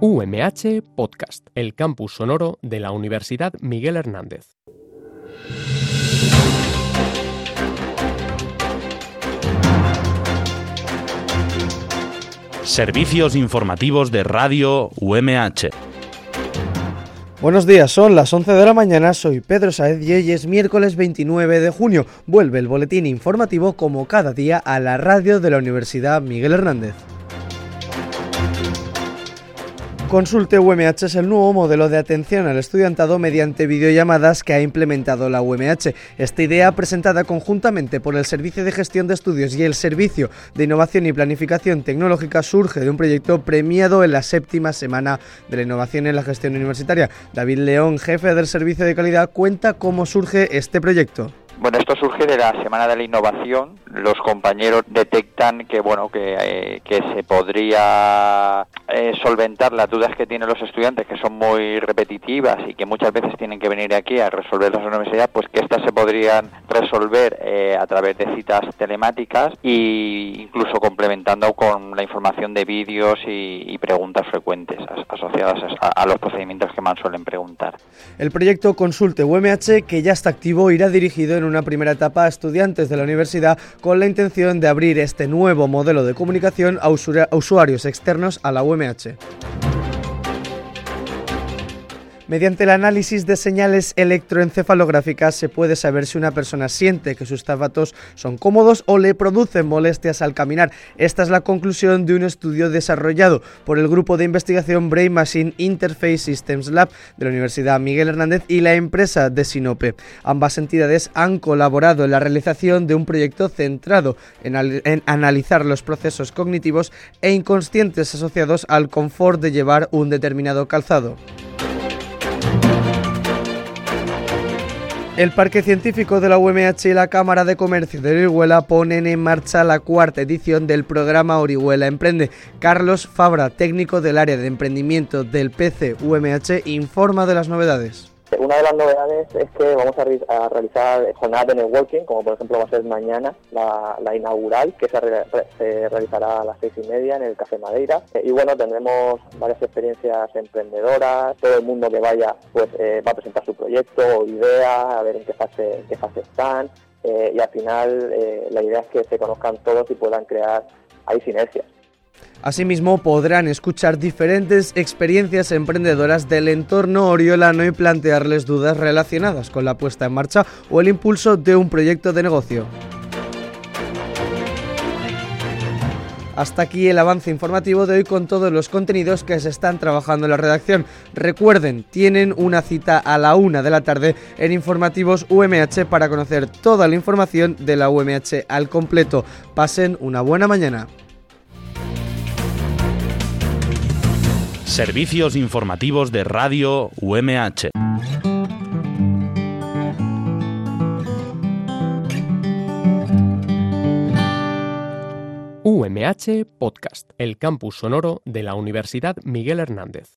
UMH Podcast, el campus sonoro de la Universidad Miguel Hernández. Servicios informativos de Radio UMH. Buenos días, son las 11 de la mañana, soy Pedro Saez y hoy es miércoles 29 de junio. Vuelve el boletín informativo como cada día a la radio de la Universidad Miguel Hernández. Consulte UMH es el nuevo modelo de atención al estudiantado mediante videollamadas que ha implementado la UMH. Esta idea, presentada conjuntamente por el Servicio de Gestión de Estudios y el Servicio de Innovación y Planificación Tecnológica, surge de un proyecto premiado en la 7ª Semana de la Innovación en la Gestión Universitaria. David León, jefe del Servicio de Calidad, cuenta cómo surge este proyecto. Bueno, esto surge de la Semana de la Innovación. Los compañeros detectan que se podría solventar las dudas que tienen los estudiantes, que son muy repetitivas y que muchas veces tienen que venir aquí a resolver las universidades, pues que estas se podrían resolver a través de citas telemáticas e incluso complementando con la información de vídeos y preguntas frecuentes asociadas a los procedimientos que más suelen preguntar. El proyecto Consulte UMH, que ya está activo, irá dirigido en una primera etapa a estudiantes de la universidad con la intención de abrir este nuevo modelo de comunicación a usuarios externos a la UMH. Mediante el análisis de señales electroencefalográficas se puede saber si una persona siente que sus zapatos son cómodos o le producen molestias al caminar. Esta es la conclusión de un estudio desarrollado por el grupo de investigación Brain Machine Interface Systems Lab de la Universidad Miguel Hernández y la empresa de Sinope. Ambas entidades han colaborado en la realización de un proyecto centrado en analizar los procesos cognitivos e inconscientes asociados al confort de llevar un determinado calzado. El Parque Científico de la UMH y la Cámara de Comercio de Orihuela ponen en marcha la 4ª edición del programa Orihuela Emprende. Carlos Fabra, técnico del área de emprendimiento del PC UMH, informa de las novedades. Una de las novedades es que vamos a realizar jornadas de networking, como por ejemplo va a ser mañana la inaugural, que se realizará a las 6:30 en el Café Madeira. Y bueno, tendremos varias experiencias emprendedoras, todo el mundo que vaya pues va a presentar su proyecto o idea, a ver en qué fase están. Y al final la idea es que se conozcan todos y puedan crear ahí sinergias. Asimismo, podrán escuchar diferentes experiencias emprendedoras del entorno oriolano y plantearles dudas relacionadas con la puesta en marcha o el impulso de un proyecto de negocio. Hasta aquí el avance informativo de hoy con todos los contenidos que se están trabajando en la redacción. Recuerden, tienen una cita a la 1 de la tarde en Informativos UMH para conocer toda la información de la UMH al completo. Pasen una buena mañana. Servicios informativos de Radio UMH. UMH Podcast, el campus sonoro de la Universidad Miguel Hernández.